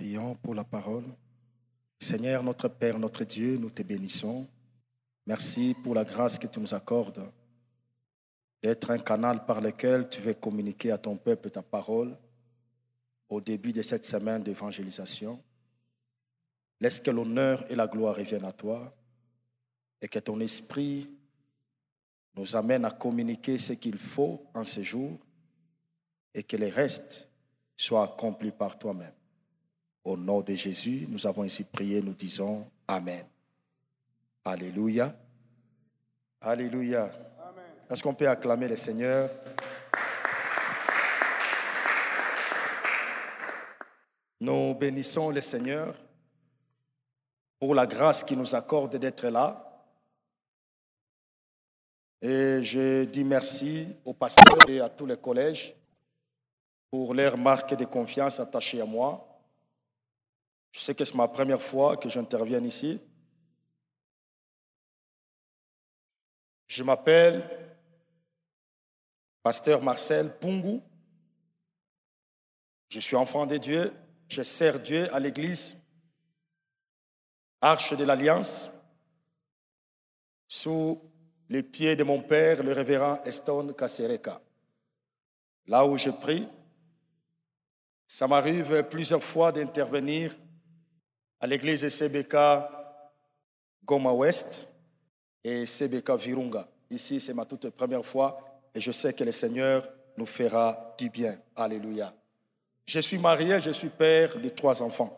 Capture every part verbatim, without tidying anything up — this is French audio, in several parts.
Prions pour la parole. Seigneur, notre Père, notre Dieu, nous te bénissons. Merci pour la grâce que tu nous accordes d'être un canal par lequel tu veux communiquer à ton peuple ta parole au début de cette semaine d'évangélisation. Laisse que l'honneur et la gloire reviennent à toi et que ton esprit nous amène à communiquer ce qu'il faut en ce jour et que le reste soit accompli par toi-même. Au nom de Jésus, nous avons ainsi prié, nous disons Amen. Alléluia. Alléluia. Amen. Est-ce qu'on peut acclamer le Seigneur? Nous bénissons le Seigneur pour la grâce qu'il nous accorde d'être là. Et je dis merci aux pasteurs et à tous les collèges pour leur marque de confiance attachée à moi. Je sais que c'est ma première fois que j'interviens ici. Je m'appelle Pasteur Marcel Pungu. Je suis enfant de Dieu. Je sers Dieu à l'église Arche de l'Alliance sous les pieds de mon père, le révérend Eston Kasereka. Là où je prie, ça m'arrive plusieurs fois d'intervenir à l'église de C B K Goma Ouest et C B K Virunga. Ici, c'est ma toute première fois et je sais que le Seigneur nous fera du bien. Alléluia. Je suis marié, je suis père de trois enfants.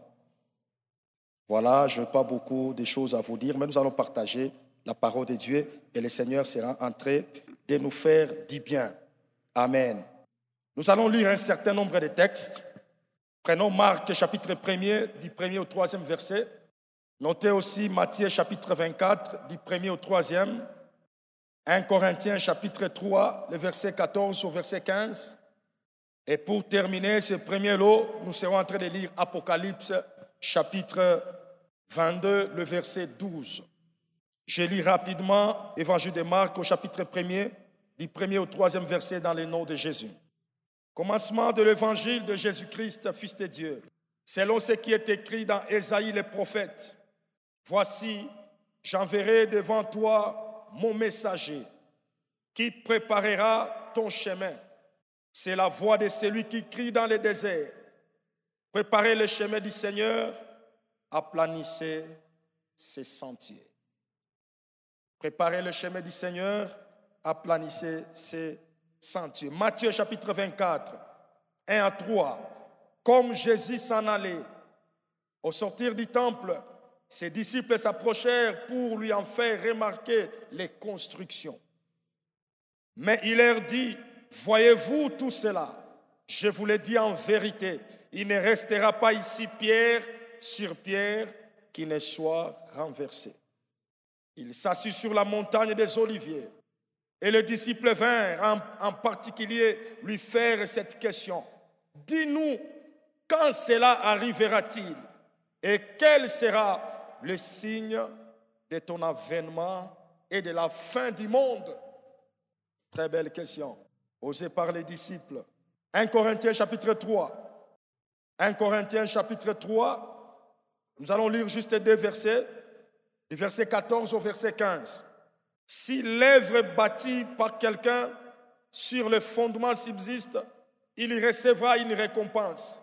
Voilà, je n'ai pas beaucoup de choses à vous dire, mais nous allons partager la parole de Dieu et le Seigneur sera en train de nous faire du bien. Amen. Nous allons lire un certain nombre de textes. Prenons Marc chapitre premier, du premier au troisième verset. Notez aussi Matthieu chapitre vingt-quatre, du premier au troisième. un Corinthiens chapitre trois, le verset quatorze au verset quinze. Et pour terminer ce premier lot, nous serons en train de lire Apocalypse chapitre vingt-deux, le verset douze. Je lis rapidement Évangile de Marc au chapitre premier, du premier au troisième verset dans le nom de Jésus. Commencement de l'évangile de Jésus-Christ, Fils de Dieu, selon ce qui est écrit dans Ésaïe le prophète. Voici, j'enverrai devant toi mon messager qui préparera ton chemin. C'est la voix de celui qui crie dans le désert. Préparez le chemin du Seigneur, aplanissez ses sentiers. Préparez le chemin du Seigneur, aplanissez ses sentiers. Matthieu chapitre vingt-quatre, un à trois. Comme Jésus s'en allait, au sortir du temple, ses disciples s'approchèrent pour lui en faire remarquer les constructions. Mais il leur dit, voyez-vous tout cela? Je vous le dis en vérité, il ne restera pas ici pierre sur pierre qui ne soit renversée. Il s'assit sur la montagne des Oliviers. Et les disciples vinrent en, en particulier lui faire cette question. Dis-nous, quand cela arrivera-t-il? Et quel sera le signe de ton avènement et de la fin du monde? Très belle question, posée par les disciples. un Corinthiens chapitre trois. un Corinthiens chapitre trois. Nous allons lire juste deux versets, du verset quatorze au verset quinze. Si l'œuvre bâtie par quelqu'un sur le fondement subsiste, il recevra une récompense.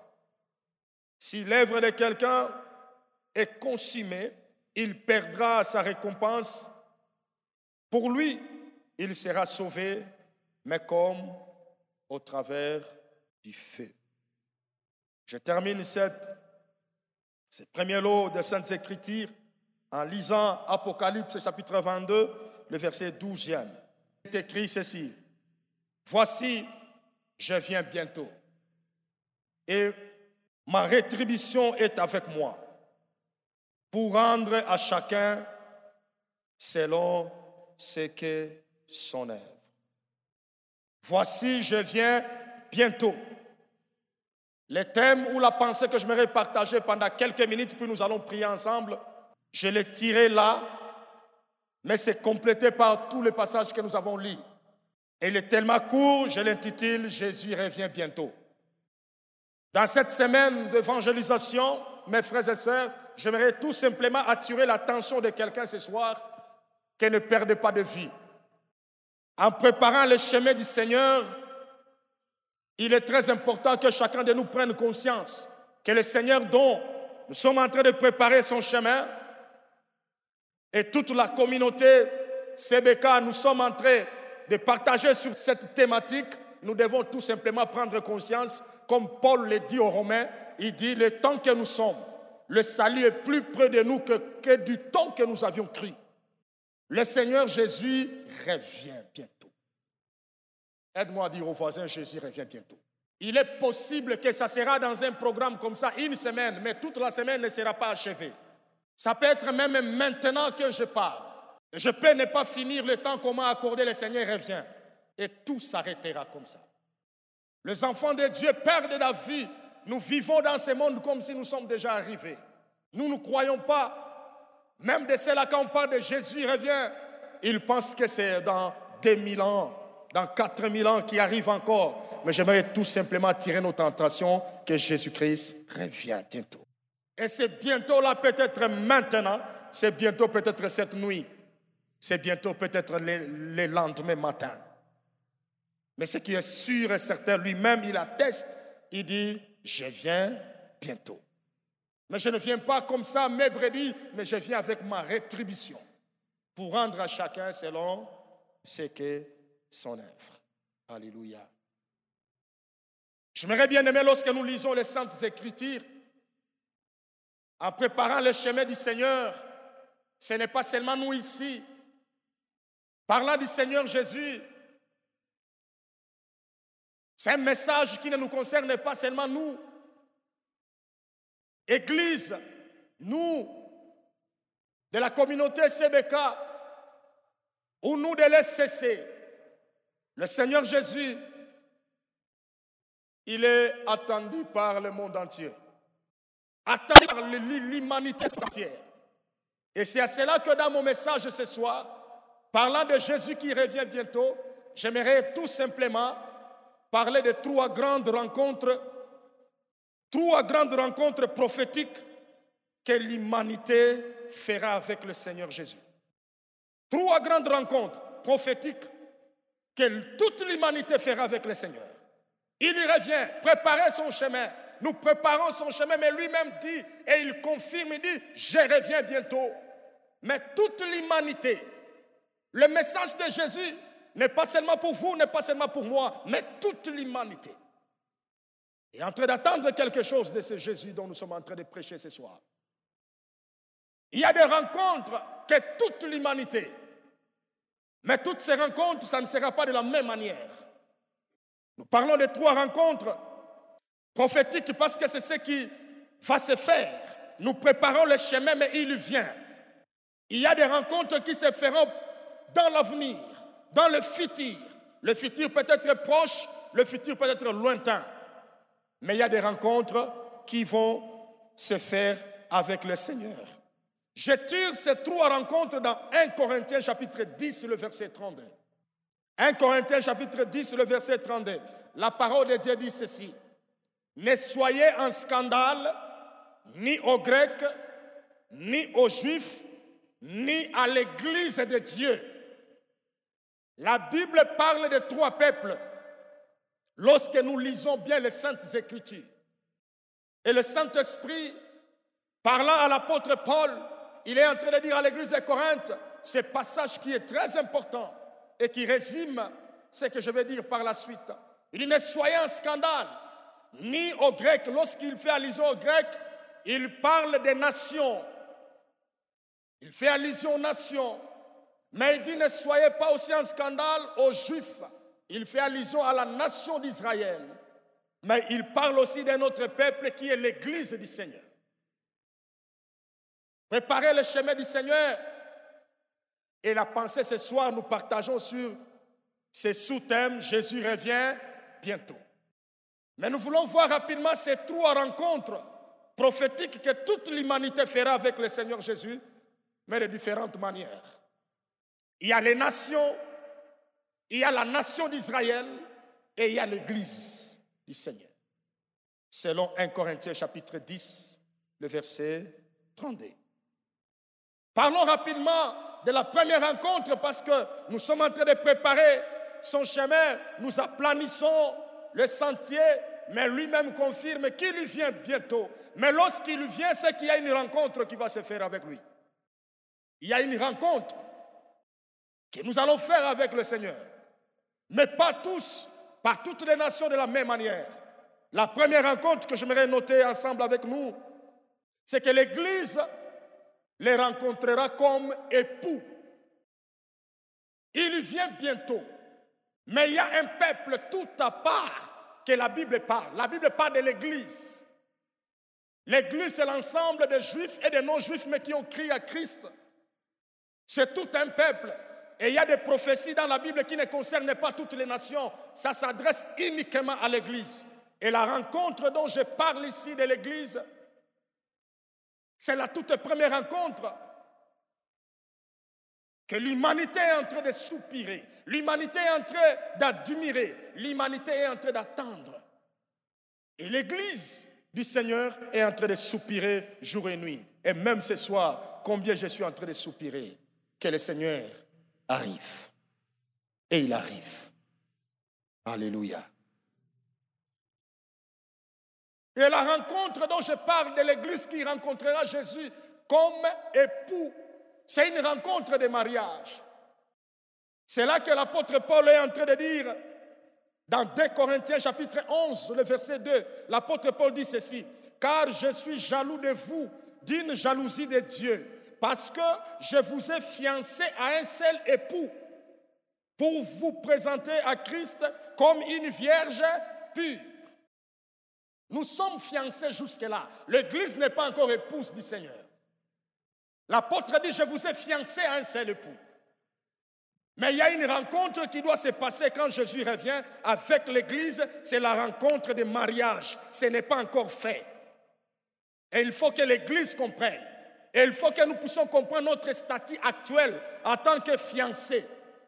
Si l'œuvre de quelqu'un est consumée, il perdra sa récompense. Pour lui, il sera sauvé, mais comme au travers du feu. Je termine cette, ce premier lot de Saintes Écritures en lisant Apocalypse chapitre vingt-deux, le verset douzième. Il est écrit ceci. Voici, je viens bientôt. Et ma rétribution est avec moi pour rendre à chacun selon ce qu'est son œuvre. Voici, je viens bientôt. Le thème ou la pensée que je m'aimerais partager pendant quelques minutes, puis nous allons prier ensemble, je l'ai tiré là, mais c'est complété par tous les passages que nous avons lus. Et il est tellement court, je l'intitule « Jésus revient bientôt ». Dans cette semaine d'évangélisation, mes frères et sœurs, j'aimerais tout simplement attirer l'attention de quelqu'un ce soir qui ne perde pas de vie. En préparant le chemin du Seigneur, il est très important que chacun de nous prenne conscience que le Seigneur dont nous sommes en train de préparer son chemin et toute la communauté C B K, nous sommes en train de partager sur cette thématique. Nous devons tout simplement prendre conscience, comme Paul le dit aux Romains, il dit, le temps que nous sommes, le salut est plus près de nous que, que du temps que nous avions cru. Le Seigneur Jésus revient bientôt. Aide-moi à dire aux voisins, Jésus revient bientôt. Il est possible que ça sera dans un programme comme ça, une semaine, mais toute la semaine ne sera pas achevée. Ça peut être même maintenant que je parle. Je peux ne pas finir le temps qu'on m'a accordé, le Seigneur revient. Et tout s'arrêtera comme ça. Les enfants de Dieu perdent la vie. Nous vivons dans ce monde comme si nous sommes déjà arrivés. Nous ne croyons pas, même de ceux-là, quand on parle de Jésus revient, ils pensent que c'est dans deux mille ans, dans quatre mille ans qui arrive encore. Mais j'aimerais tout simplement attirer notre attention que Jésus-Christ revient bientôt. Et c'est bientôt là, peut-être maintenant, c'est bientôt peut-être cette nuit, c'est bientôt peut-être le, le lendemain matin. Mais ce qui est sûr et certain, lui-même, il atteste, il dit, je viens bientôt. Mais je ne viens pas comme ça, mes brebis, mais je viens avec ma rétribution pour rendre à chacun selon ce qu'est son œuvre. Alléluia. J'aimerais bien aimer lorsque nous lisons les Saintes Écritures, en préparant le chemin du Seigneur, ce n'est pas seulement nous ici. Parlant du Seigneur Jésus, c'est un message qui ne nous concerne pas seulement nous. Église, nous, de la communauté C B K, ou nous de l'S C C, le Seigneur Jésus, il est attendu par le monde entier, attendu par l'humanité entière. Et c'est à cela que dans mon message ce soir, parlant de Jésus qui revient bientôt, j'aimerais tout simplement parler de trois grandes rencontres, trois grandes rencontres prophétiques que l'humanité fera avec le Seigneur Jésus. Trois grandes rencontres prophétiques que toute l'humanité fera avec le Seigneur. Il y revient, préparer son chemin. Nous préparons son chemin, mais lui-même dit, et il confirme, il dit, je reviens bientôt. Mais toute l'humanité, le message de Jésus n'est pas seulement pour vous, n'est pas seulement pour moi, mais toute l'humanité est en train d'attendre quelque chose de ce Jésus dont nous sommes en train de prêcher ce soir. Il y a des rencontres que toute l'humanité, mais toutes ces rencontres, ça ne sera pas de la même manière. Nous parlons de trois rencontres prophétiques parce que c'est ce qui va se faire. Nous préparons le chemin, mais il vient. Il y a des rencontres qui se feront dans l'avenir, dans le futur. Le futur peut être proche, le futur peut être lointain. Mais il y a des rencontres qui vont se faire avec le Seigneur. Je tire ces trois rencontres dans un Corinthiens chapitre dix, le verset trente-deux. un Corinthiens chapitre dix, le verset trente-deux. La parole de Dieu dit ceci. Ne soyez en scandale ni aux Grecs, ni aux Juifs, ni à l'Église de Dieu. La Bible parle de trois peuples lorsque nous lisons bien les Saintes Écritures. Et le Saint-Esprit, parlant à l'apôtre Paul, il est en train de dire à l'Église de Corinthe ce passage qui est très important et qui résume ce que je vais dire par la suite. Il dit, ne soyez en scandale, ni aux Grecs. Lorsqu'il fait allusion aux Grecs, il parle des nations. Il fait allusion aux nations. Mais il dit, ne soyez pas aussi en scandale aux Juifs. Il fait allusion à la nation d'Israël. Mais il parle aussi d'un autre peuple qui est l'Église du Seigneur. Préparez le chemin du Seigneur. Et la pensée ce soir, nous partageons sur ces sous-thèmes. Jésus revient bientôt. Mais nous voulons voir rapidement ces trois rencontres prophétiques que toute l'humanité fera avec le Seigneur Jésus, mais de différentes manières. Il y a les nations, il y a la nation d'Israël et il y a l'Église du Seigneur. Selon un Corinthiens chapitre dix, le verset trente-deux. Parlons rapidement de la première rencontre parce que nous sommes en train de préparer son chemin. Nous aplanissons le sentier, mais lui-même confirme qu'il vient bientôt. Mais lorsqu'il vient, c'est qu'il y a une rencontre qui va se faire avec lui. Il y a une rencontre que nous allons faire avec le Seigneur. Mais pas tous, pas toutes les nations de la même manière. La première rencontre que j'aimerais noter ensemble avec nous, c'est que l'Église les rencontrera comme époux. Il vient bientôt. Mais il y a un peuple tout à part que la Bible parle. La Bible parle de l'Église. L'Église, c'est l'ensemble des Juifs et des non-Juifs, mais qui ont crié à Christ. C'est tout un peuple. Et il y a des prophéties dans la Bible qui ne concernent pas toutes les nations. Ça s'adresse uniquement à l'Église. Et la rencontre dont je parle ici de l'Église, c'est la toute première rencontre que l'humanité est en train de soupirer. L'humanité est en train d'admirer. L'humanité est en train d'attendre. Et l'Église du Seigneur est en train de soupirer jour et nuit. Et même ce soir, combien je suis en train de soupirer que le Seigneur arrive. Et il arrive. Alléluia. Et la rencontre dont je parle de l'Église qui rencontrera Jésus comme époux, c'est une rencontre de mariage. C'est là que l'apôtre Paul est en train de dire, dans deux Corinthiens chapitre onze, le verset deux, l'apôtre Paul dit ceci: « Car je suis jaloux de vous d'une jalousie de Dieu, parce que je vous ai fiancé à un seul époux, pour vous présenter à Christ comme une vierge pure. » Nous sommes fiancés jusque-là. L'Église n'est pas encore épouse du Seigneur. L'apôtre dit, je vous ai fiancé à un seul époux. Mais il y a une rencontre qui doit se passer quand Jésus revient avec l'Église. C'est la rencontre de mariage. Ce n'est pas encore fait. Et il faut que l'Église comprenne. Et il faut que nous puissions comprendre notre statut actuel en tant que fiancés.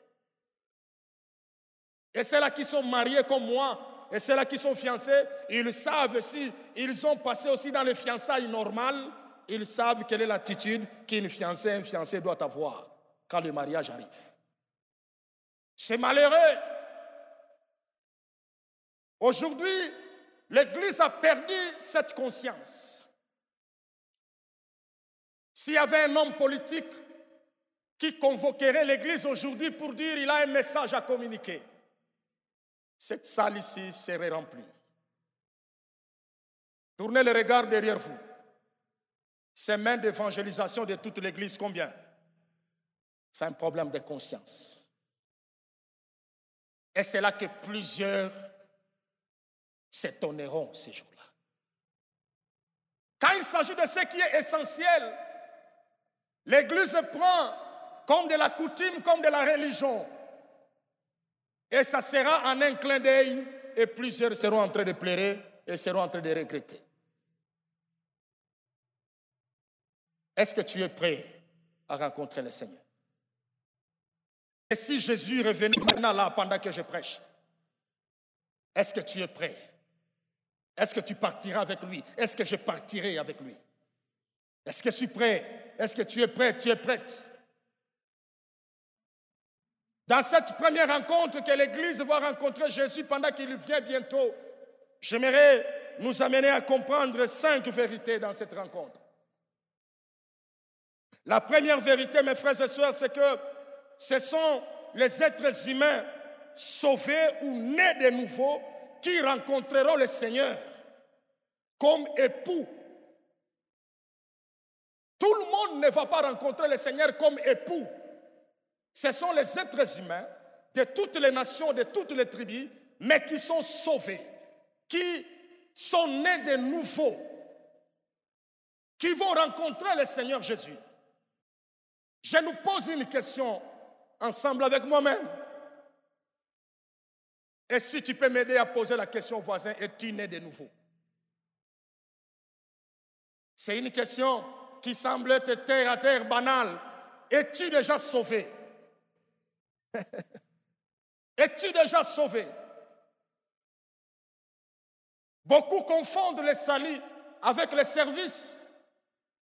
Et ceux-là qui sont mariés comme moi, et ceux-là qui sont fiancés, ils savent si ils ont passé aussi dans les fiançailles normales, ils savent quelle est l'attitude qu'une fiancée, un fiancé doit avoir quand le mariage arrive. C'est malheureux. Aujourd'hui, l'Église a perdu cette conscience. S'il y avait un homme politique qui convoquerait l'Église aujourd'hui pour dire qu'il a un message à communiquer, cette salle ici serait remplie. Tournez le regard derrière vous. Ces mains d'évangélisation de toute l'Église, combien? C'est un problème de conscience. Et c'est là que plusieurs s'étonneront ces jours-là. Quand il s'agit de ce qui est essentiel, l'Église prend comme de la coutume, comme de la religion. Et ça sera en un clin d'œil et plusieurs seront en train de pleurer et seront en train de regretter. Est-ce que tu es prêt à rencontrer le Seigneur? Et si Jésus revenait maintenant là pendant que je prêche, est-ce que tu es prêt? Est-ce que tu partiras avec lui? Est-ce que je partirai avec lui? Est-ce que je suis prêt? Est-ce que tu es prêt? Tu es prête? Dans cette première rencontre que l'Église va rencontrer Jésus pendant qu'il vient bientôt, j'aimerais nous amener à comprendre cinq vérités dans cette rencontre. La première vérité, mes frères et sœurs, c'est que ce sont les êtres humains sauvés ou nés de nouveau qui rencontreront le Seigneur comme époux. Tout le monde ne va pas rencontrer le Seigneur comme époux. Ce sont les êtres humains de toutes les nations, de toutes les tribus, mais qui sont sauvés, qui sont nés de nouveau, qui vont rencontrer le Seigneur Jésus. Je nous pose une question ensemble avec moi-même. Et si tu peux m'aider à poser la question au voisin, es-tu né de nouveau? C'est une question qui semble être terre à terre banale. Es-tu déjà sauvé? Es-tu déjà sauvé? Beaucoup confondent le salut avec le service.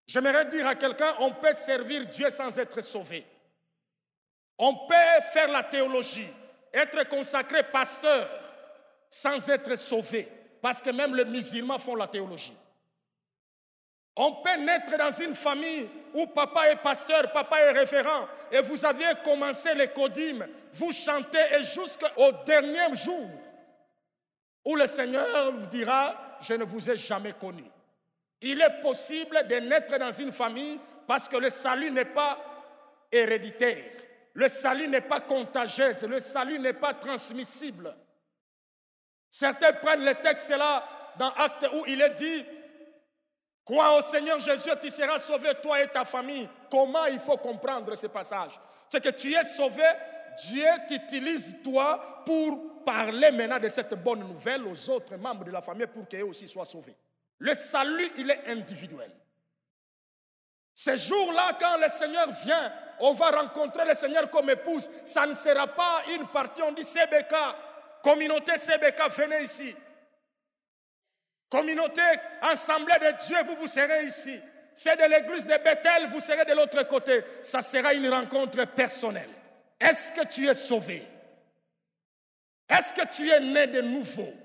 J'aimerais dire à quelqu'un, on peut servir Dieu sans être sauvé. On peut faire la théologie, être consacré pasteur sans être sauvé. Parce que même les musulmans font la théologie. On peut naître dans une famille où papa est pasteur, papa est référent, et vous aviez commencé les codymes, vous chantez, et jusqu'au dernier jour où le Seigneur vous dira, je ne vous ai jamais connu. Il est possible de naître dans une famille parce que le salut n'est pas héréditaire, le salut n'est pas contagieux, le salut n'est pas transmissible. Certains prennent le texte là dans Actes où il est dit, crois au Seigneur Jésus, tu seras sauvé, toi et ta famille. Comment il faut comprendre ce passage? C'est que tu es sauvé, Dieu t'utilise toi pour parler maintenant de cette bonne nouvelle aux autres membres de la famille pour qu'eux aussi soient sauvés. Le salut, il est individuel. Ce jour-là, quand le Seigneur vient, on va rencontrer le Seigneur comme épouse. Ça ne sera pas une partie, on dit C B K, communauté C B K, venez ici. Communauté, assemblée de Dieu, vous, vous serez ici. C'est de l'église de Bethel, vous serez de l'autre côté. Ça sera une rencontre personnelle. Est-ce que tu es sauvé? Est-ce que tu es né de nouveau?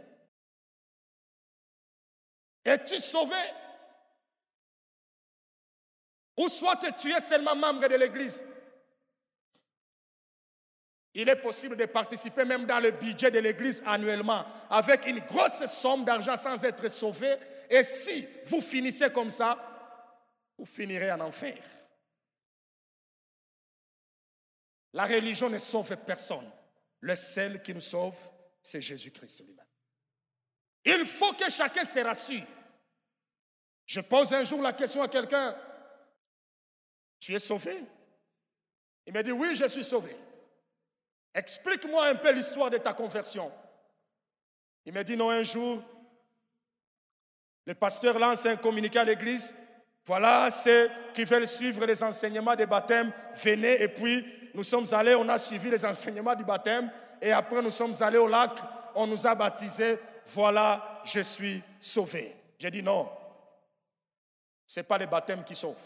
Es-tu sauvé? Ou soit tu es seulement membre de l'église? Il est possible de participer même dans le budget de l'église annuellement avec une grosse somme d'argent sans être sauvé. Et si vous finissez comme ça, vous finirez en enfer. La religion ne sauve personne. Le seul qui nous sauve, c'est Jésus-Christ lui-même. Il faut que chacun se rassure. Je pose un jour la question à quelqu'un, tu es sauvé? Il me dit, oui, je suis sauvé. Explique-moi un peu l'histoire de ta conversion. Il me dit, non, un jour, le pasteur lance un communiqué à l'église. Voilà ceux qui veulent suivre les enseignements des baptêmes, venez. Et puis, nous sommes allés, on a suivi les enseignements du baptême. Et après, nous sommes allés au lac, on nous a baptisés. Voilà, je suis sauvé. J'ai dit non, ce n'est pas le baptême qui sauve.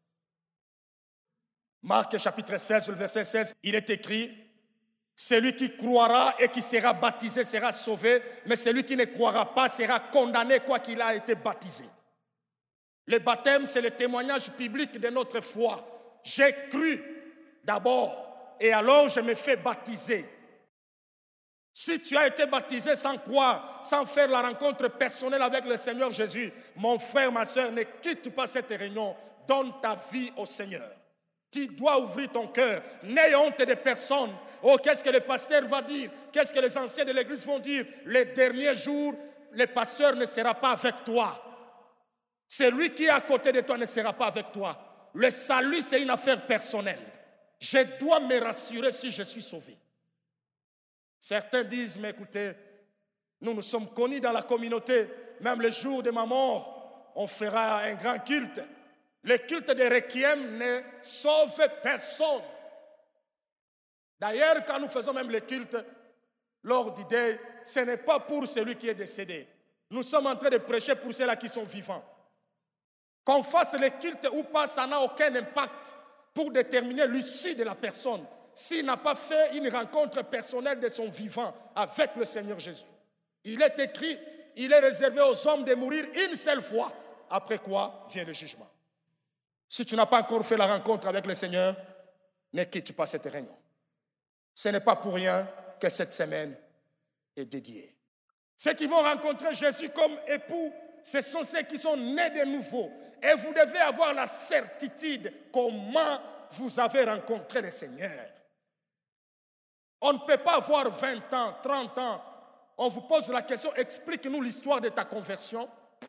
Marc chapitre seize, le verset seize, il est écrit, celui qui croira et qui sera baptisé sera sauvé, mais celui qui ne croira pas sera condamné quoi qu'il a été baptisé. Le baptême, c'est le témoignage public de notre foi. J'ai cru d'abord et alors je me fais baptiser. Si tu as été baptisé sans croire, sans faire la rencontre personnelle avec le Seigneur Jésus, mon frère, ma soeur, ne quitte pas cette réunion, donne ta vie au Seigneur. Tu dois ouvrir ton cœur, n'aie honte de personne. Oh, qu'est-ce que le pasteur va dire? Qu'est-ce que les anciens de l'église vont dire? Les derniers jours, le pasteur ne sera pas avec toi. Celui qui est à côté de toi ne sera pas avec toi. Le salut, c'est une affaire personnelle. Je dois me rassurer si je suis sauvé. Certains disent, mais écoutez, nous nous sommes connus dans la communauté, même le jour de ma mort, on fera un grand culte. Le culte de Requiem ne sauve personne. D'ailleurs, quand nous faisons même le culte, lors du deuil, ce n'est pas pour celui qui est décédé. Nous sommes en train de prêcher pour ceux-là qui sont vivants. Qu'on fasse le culte ou pas, ça n'a aucun impact pour déterminer l'issue de la personne. S'il n'a pas fait une rencontre personnelle de son vivant avec le Seigneur Jésus. Il est écrit, il est réservé aux hommes de mourir une seule fois, après quoi vient le jugement. Si tu n'as pas encore fait la rencontre avec le Seigneur, ne quitte pas cette réunion. Ce n'est pas pour rien que cette semaine est dédiée. Ceux qui vont rencontrer Jésus comme époux, ce sont ceux qui sont nés de nouveau. Et vous devez avoir la certitude comment vous avez rencontré le Seigneur. On ne peut pas avoir vingt ans, trente ans. On vous pose la question, explique-nous l'histoire de ta conversion.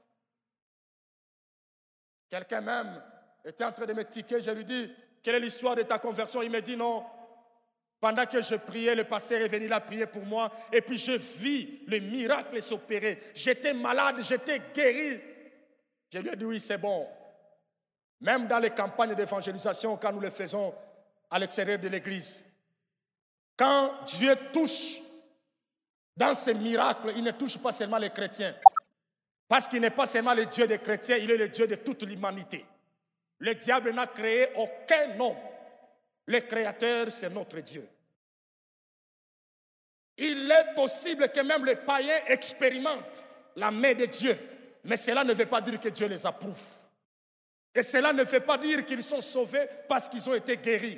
Quelqu'un même était en train de me tiquer, je lui dis, quelle est l'histoire de ta conversion? Il me dit non. Pendant que je priais, le pasteur est venu là prier pour moi. Et puis je vis le miracle s'opérer. J'étais malade, j'étais guéri. Je lui ai dit oui, c'est bon. Même dans les campagnes d'évangélisation, quand nous les faisons à l'extérieur de l'église, quand Dieu touche dans ces miracles, il ne touche pas seulement les chrétiens. Parce qu'il n'est pas seulement le Dieu des chrétiens, il est le Dieu de toute l'humanité. Le diable n'a créé aucun homme. Le créateur, c'est notre Dieu. Il est possible que même les païens expérimentent la main de Dieu, mais cela ne veut pas dire que Dieu les approuve. Et cela ne veut pas dire qu'ils sont sauvés parce qu'ils ont été guéris.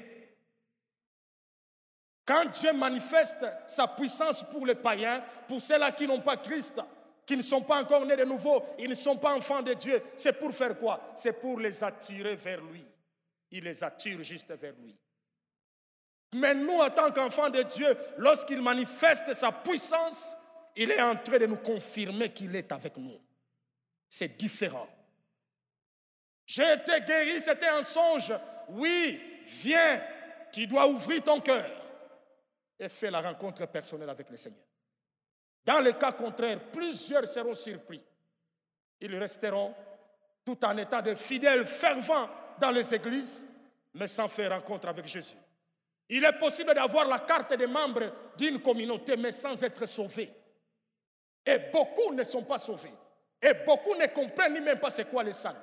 Quand Dieu manifeste sa puissance pour les païens, pour ceux-là qui n'ont pas Christ, qui ne sont pas encore nés de nouveau, ils ne sont pas enfants de Dieu, c'est pour faire quoi? C'est pour les attirer vers lui. Il les attire juste vers lui. Mais nous, en tant qu'enfants de Dieu, lorsqu'il manifeste sa puissance, il est en train de nous confirmer qu'il est avec nous. C'est différent. J'ai été guéri, c'était un songe. Oui, viens, tu dois ouvrir ton cœur et faire la rencontre personnelle avec le Seigneur. Dans le cas contraire, plusieurs seront surpris. Ils resteront tout en étant de fidèles fervents dans les églises, mais sans faire rencontre avec Jésus. Il est possible d'avoir la carte des membres d'une communauté, mais sans être sauvé. Et beaucoup ne sont pas sauvés. Et beaucoup ne comprennent même pas c'est quoi le salut.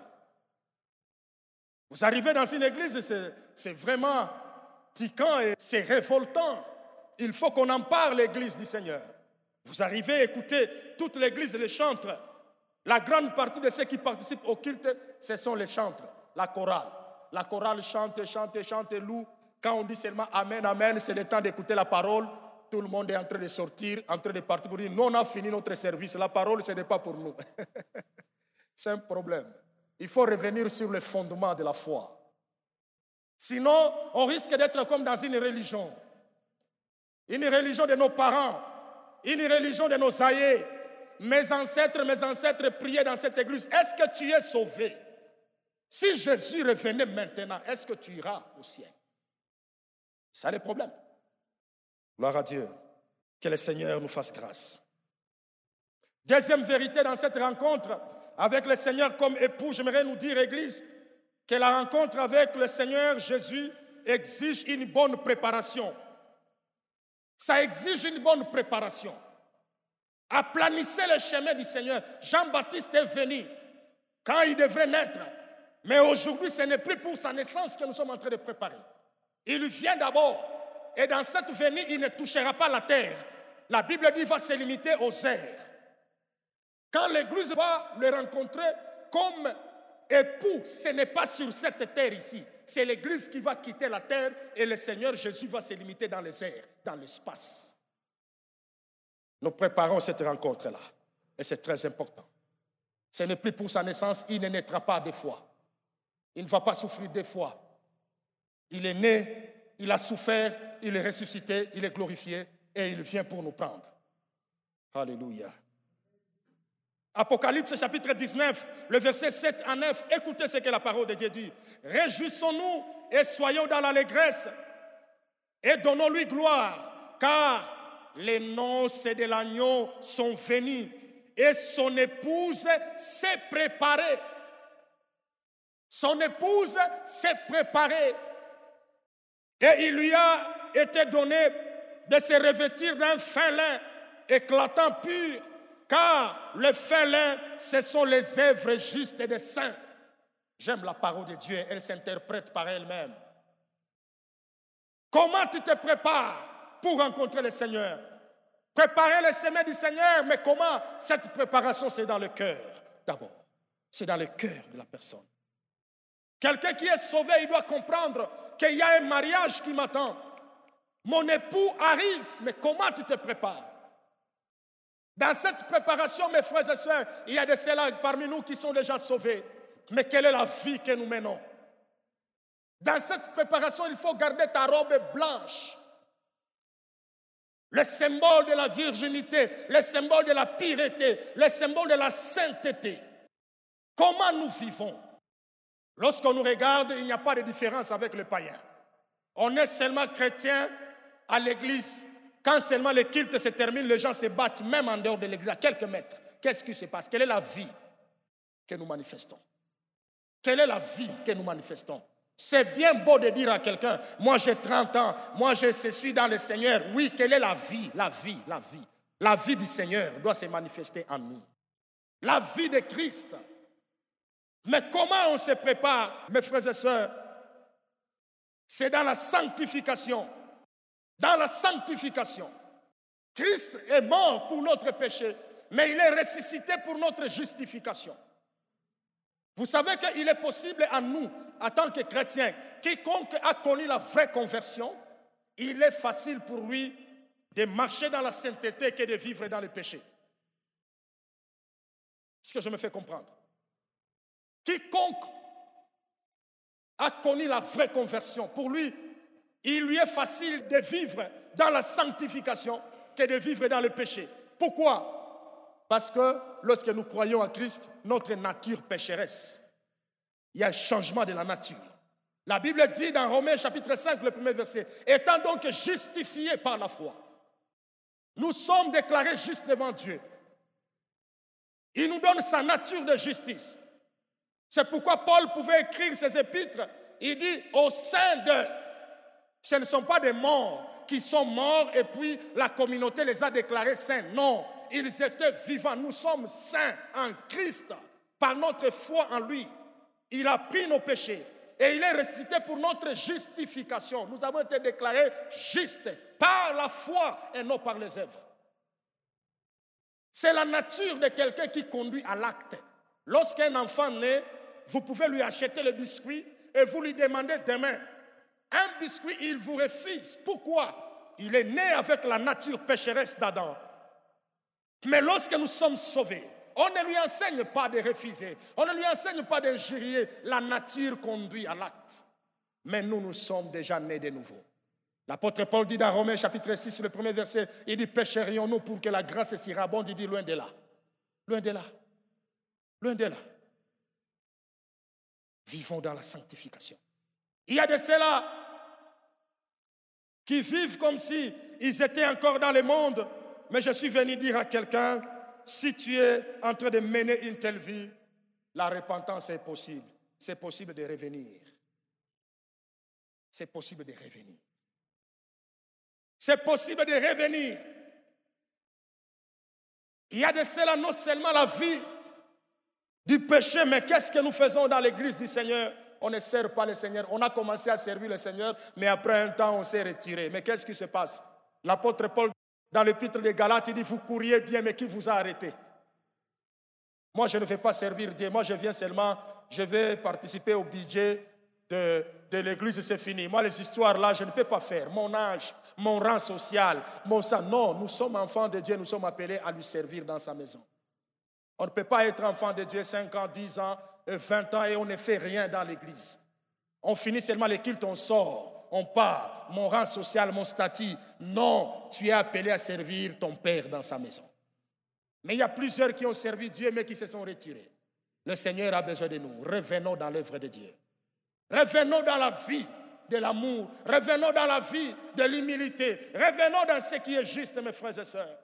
Vous arrivez dans une église, c'est, c'est vraiment piquant et c'est révoltant. Il faut qu'on en parle, l'église du Seigneur. Vous arrivez, écoutez, toute l'église les chante. La grande partie de ceux qui participent au culte, ce sont les chantres, la chorale. La chorale chante, chante, chante, loue. Quand on dit seulement Amen, Amen, c'est le temps d'écouter la parole. Tout le monde est en train de sortir, en train de partir pour dire, nous on a fini notre service, la parole ce n'est pas pour nous. C'est un problème. Il faut revenir sur le fondement de la foi. Sinon, on risque d'être comme dans une religion. Une religion de nos parents, une religion de nos aïeux. Mes ancêtres, mes ancêtres priaient dans cette église. Est-ce que tu es sauvé? Si Jésus revenait maintenant, est-ce que tu iras au ciel? C'est le problème. Gloire à Dieu. Que le Seigneur nous fasse grâce. Deuxième vérité dans cette rencontre avec le Seigneur comme époux, j'aimerais nous dire, Église, que la rencontre avec le Seigneur Jésus exige une bonne préparation. Ça exige une bonne préparation. Aplanissez le chemin du Seigneur. Jean-Baptiste est venu quand il devrait naître. Mais aujourd'hui, ce n'est plus pour sa naissance que nous sommes en train de préparer. Il vient d'abord. Et dans cette venue, il ne touchera pas la terre. La Bible dit qu'il va se limiter aux airs. Quand l'Église va le rencontrer comme époux, ce n'est pas sur cette terre ici. C'est l'Église qui va quitter la terre et le Seigneur Jésus va se limiter dans les airs, dans l'espace. Nous préparons cette rencontre-là. Et c'est très important. Ce n'est plus pour sa naissance, il ne naîtra pas deux fois. Il ne va pas souffrir deux fois. Il est né, il a souffert, il est ressuscité, il est glorifié et il vient pour nous prendre. Alléluia. Apocalypse chapitre dix-neuf, le verset sept à neuf, écoutez ce que la parole de Dieu dit. Réjouissons-nous et soyons dans l'allégresse et donnons-lui gloire, car les noces de l'agneau sont venues et son épouse s'est préparée. Son épouse s'est préparée et il lui a été donné de se revêtir d'un fin lin éclatant pur, car le fin lin, ce sont les œuvres justes des saints. J'aime la parole de Dieu, elle s'interprète par elle-même. Comment tu te prépares pour rencontrer le Seigneur? Préparer le chemin du Seigneur, mais comment? Cette préparation, c'est dans le cœur d'abord. C'est dans le cœur de la personne. Quelqu'un qui est sauvé, il doit comprendre qu'il y a un mariage qui m'attend. Mon époux arrive, mais comment tu te prépares? Dans cette préparation, mes frères et sœurs, il y a de ceux-là parmi nous qui sont déjà sauvés. Mais quelle est la vie que nous menons? Dans cette préparation, il faut garder ta robe blanche. Le symbole de la virginité, le symbole de la pureté, le symbole de la sainteté. Comment nous vivons? Lorsqu'on nous regarde, il n'y a pas de différence avec le païen. On est seulement chrétien à l'église. Quand seulement le culte se termine, les gens se battent même en dehors de l'église, à quelques mètres. Qu'est-ce qui se passe? Quelle est la vie que nous manifestons? Quelle est la vie que nous manifestons? C'est bien beau de dire à quelqu'un, moi j'ai trente ans, moi je suis dans le Seigneur. Oui, quelle est la vie? La vie, la vie. La vie du Seigneur doit se manifester en nous. La vie de Christ. Mais comment on se prépare, mes frères et sœurs? C'est dans la sanctification. Dans la sanctification. Christ est mort pour notre péché, mais il est ressuscité pour notre justification. Vous savez qu'il est possible à nous, en tant que chrétiens, quiconque a connu la vraie conversion, il est facile pour lui de marcher dans la sainteté que de vivre dans le péché. Est-ce que je me fais comprendre? Quiconque a connu la vraie conversion, pour lui, il lui est facile de vivre dans la sanctification que de vivre dans le péché. Pourquoi? Parce que lorsque nous croyons à Christ, notre nature pécheresse. Il y a un changement de la nature. La Bible dit dans Romains chapitre cinq, le premier verset, étant donc justifiés par la foi, nous sommes déclarés justes devant Dieu. Il nous donne sa nature de justice. C'est pourquoi Paul pouvait écrire ses épîtres. Il dit au sein d'eux, ce ne sont pas des morts qui sont morts et puis la communauté les a déclarés saints. Non, ils étaient vivants. Nous sommes saints en Christ par notre foi en lui. Il a pris nos péchés et il est ressuscité pour notre justification. Nous avons été déclarés justes par la foi et non par les œuvres. C'est la nature de quelqu'un qui conduit à l'acte. Lorsqu'un enfant naît, vous pouvez lui acheter le biscuit et vous lui demandez demain. Un biscuit, il vous refuse. Pourquoi? Il est né avec la nature pécheresse d'Adam. Mais lorsque nous sommes sauvés, on ne lui enseigne pas de refuser. On ne lui enseigne pas d'injurier. La nature conduit à l'acte. Mais nous, nous sommes déjà nés de nouveau. L'apôtre Paul dit dans Romains chapitre six, le premier verset, il dit, pécherions-nous pour que la grâce s'y rabonde? Il dit, loin de là. Loin de là. Loin de là. Vivons dans la sanctification. Il y a de ceux-là qui vivent comme si ils étaient encore dans le monde, mais je suis venu dire à quelqu'un, si tu es en train de mener une telle vie, la repentance est possible. C'est possible de revenir. C'est possible de revenir. C'est possible de revenir. Il y a de cela non seulement la vie du péché, mais qu'est-ce que nous faisons dans l'église du Seigneur? On ne sert pas le Seigneur. On a commencé à servir le Seigneur, mais après un temps, on s'est retiré. Mais qu'est-ce qui se passe? L'apôtre Paul, dans l'épître des Galates, il dit, vous couriez bien, mais qui vous a arrêté? Moi, je ne vais pas servir Dieu. Moi, je viens seulement, je vais participer au budget de, de l'église, c'est fini. Moi, les histoires là, je ne peux pas faire. Mon âge, mon rang social, mon sang. Non, nous sommes enfants de Dieu, nous sommes appelés à lui servir dans sa maison. On ne peut pas être enfant de Dieu cinq ans, dix ans, vingt ans et on ne fait rien dans l'église. On finit seulement les cultes, on sort, on part. Mon rang social, mon statut. Non, tu es appelé à servir ton Père dans sa maison. Mais il y a plusieurs qui ont servi Dieu mais qui se sont retirés. Le Seigneur a besoin de nous. Revenons dans l'œuvre de Dieu. Revenons dans la vie de l'amour. Revenons dans la vie de l'humilité. Revenons dans ce qui est juste, mes frères et sœurs.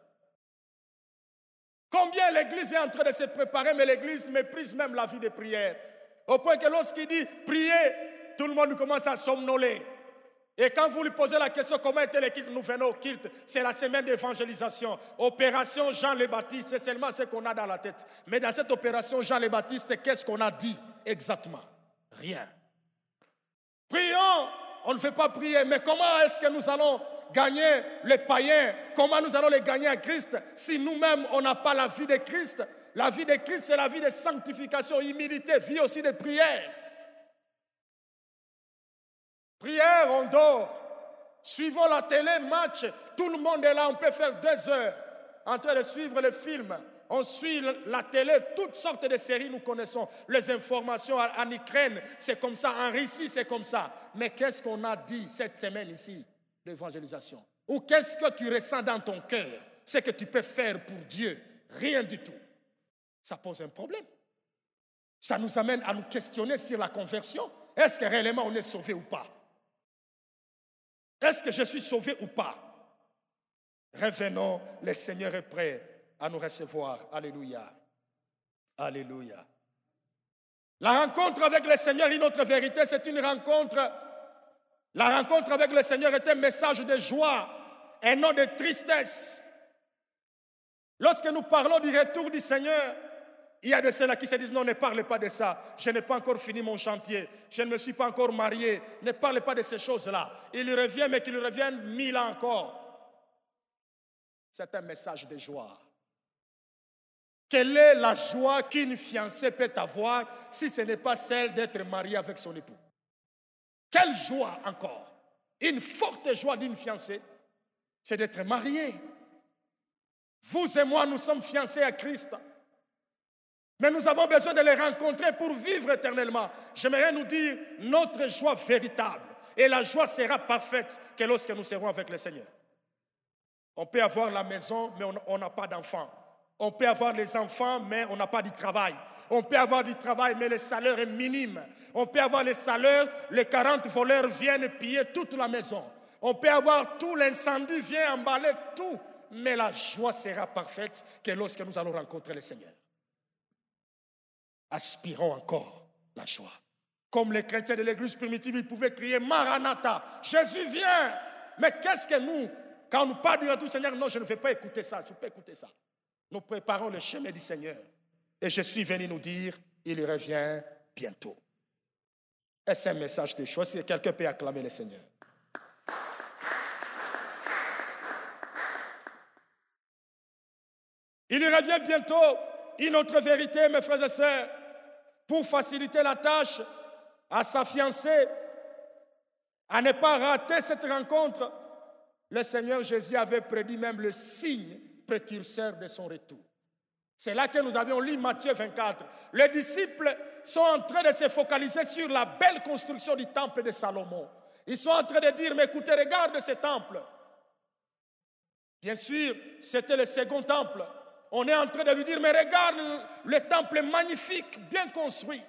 Combien l'Église est en train de se préparer, mais l'Église méprise même la vie de prière. Au point que lorsqu'il dit prier, tout le monde commence à somnoler. Et quand vous lui posez la question, comment était le culte? Nous venons au culte, c'est la semaine d'évangélisation. Opération Jean le Baptiste, c'est seulement ce qu'on a dans la tête. Mais dans cette opération Jean le Baptiste, qu'est-ce qu'on a dit exactement? Rien. Prions, on ne fait pas prier, mais comment est-ce que nous allons gagner les païens? Comment nous allons les gagner à Christ si nous-mêmes on n'a pas la vie de Christ? La vie de Christ, c'est la vie de sanctification, humilité, vie aussi de prière. Prière, on dort. Suivons la télé, match, tout le monde est là, on peut faire deux heures en train de suivre le film. On suit la télé, toutes sortes de séries nous connaissons. Les informations en Ukraine, c'est comme ça, en Russie, c'est comme ça. Mais qu'est-ce qu'on a dit cette semaine ici, l'évangélisation? Ou qu'est-ce que tu ressens dans ton cœur? Ce que tu peux faire pour Dieu? Rien du tout. Ça pose un problème. Ça nous amène à nous questionner sur la conversion. Est-ce que réellement on est sauvé ou pas? Est-ce que je suis sauvé ou pas? Revenons, le Seigneur est prêt à nous recevoir. Alléluia. Alléluia. La rencontre avec le Seigneur est notre vérité. C'est une rencontre. La rencontre avec le Seigneur est un message de joie et non de tristesse. Lorsque nous parlons du retour du Seigneur, Il y a de ceux-là qui se disent, non, ne parlez pas de ça. Je n'ai pas encore fini mon chantier. Je ne me suis pas encore marié. Ne parlez pas de ces choses-là. Il lui revient, mais qu'il lui revienne mille ans encore. C'est un message de joie. Quelle est la joie qu'une fiancée peut avoir si ce n'est pas celle d'être mariée avec son époux? Quelle joie encore? Une forte joie d'une fiancée, c'est d'être mariée. Vous et moi, nous sommes fiancés à Christ. Mais nous avons besoin de les rencontrer pour vivre éternellement. J'aimerais nous dire notre joie véritable. Et la joie sera parfaite que lorsque nous serons avec le Seigneur. On peut avoir la maison, mais on n'a pas d'enfants. On peut avoir les enfants, mais on n'a pas de travail. On peut avoir du travail, mais le salaire est minime. On peut avoir les salaires, les quarante voleurs viennent piller toute la maison. On peut avoir tout, l'incendie vient emballer tout. Mais la joie sera parfaite que lorsque nous allons rencontrer le Seigneur. Aspirons encore la joie. Comme les chrétiens de l'église primitive, ils pouvaient crier Maranatha, Jésus vient. Mais qu'est-ce que nous, quand nous parlons du retour du Seigneur, non, je ne vais pas écouter ça, je ne peux pas écouter ça. Nous préparons le chemin du Seigneur. Et je suis venu nous dire, il revient bientôt. Est-ce un message de choix? Est-ce que quelqu'un peut acclamer le Seigneur? Il revient bientôt. Une autre vérité, mes frères et sœurs, pour faciliter la tâche à sa fiancée, à ne pas rater cette rencontre, le Seigneur Jésus avait prédit même le signe précurseur de son retour. C'est là que nous avions lu Matthieu vingt-quatre. Les disciples sont en train de se focaliser sur la belle construction du temple de Salomon. Ils sont en train de dire, mais écoutez, regarde ce temple. Bien sûr, c'était le second temple. On est en train de lui dire, mais regarde le temple magnifique, bien construit.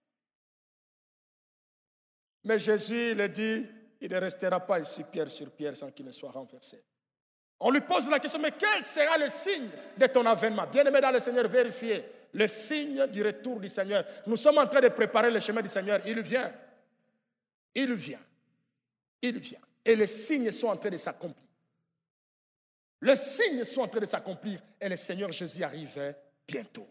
Mais Jésus le dit, il ne restera pas ici pierre sur pierre sans qu'il ne soit renversé. On lui pose la question, mais quel sera le signe de ton avènement? Bien-aimé dans le Seigneur, vérifiez le signe du retour du Seigneur. Nous sommes en train de préparer le chemin du Seigneur. Il vient. Il vient. Il vient. Et les signes sont en train de s'accomplir. Les signes sont en train de s'accomplir et le Seigneur Jésus arrive bientôt.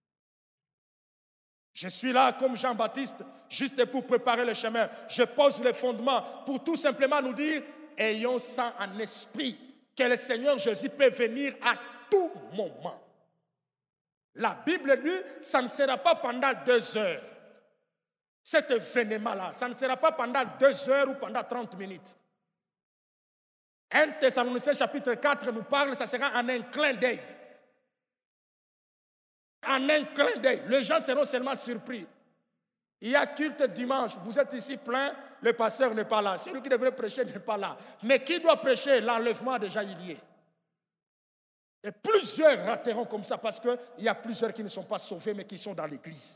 Je suis là comme Jean-Baptiste, juste pour préparer le chemin. Je pose les fondements pour tout simplement nous dire, ayons ça en esprit, que le Seigneur Jésus peut venir à tout moment. La Bible dit, ça ne sera pas pendant deux heures. Cet événement-là, ça ne sera pas pendant deux heures ou pendant trente minutes. un Thessaloniciens chapitre quatre nous parle, ça sera en un clin d'œil. En un clin d'œil. Les gens seront seulement surpris. Il y a culte dimanche, vous êtes ici plein, le pasteur n'est pas là. Celui qui devrait prêcher n'est pas là. Mais qui doit prêcher? L'enlèvement déjà il y est. Et plusieurs rateront comme ça parce qu'il y a plusieurs qui ne sont pas sauvés mais qui sont dans l'église.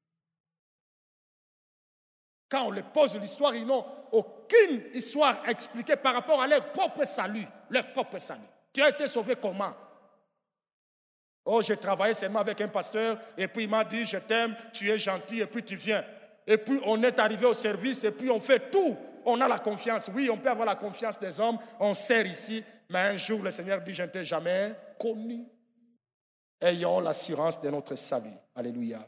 Quand on les pose l'histoire, ils n'ont aucune histoire expliquée par rapport à leur propre salut. Leur propre salut. Tu as été sauvé comment? Oh, j'ai travaillé seulement avec un pasteur et puis il m'a dit, je t'aime, tu es gentil et puis tu viens. Et puis on est arrivé au service et puis on fait tout. On a la confiance. Oui, on peut avoir la confiance des hommes. On sert ici. Mais un jour, le Seigneur dit, je ne t'ai jamais connu. Ayons l'assurance de notre salut. Alléluia.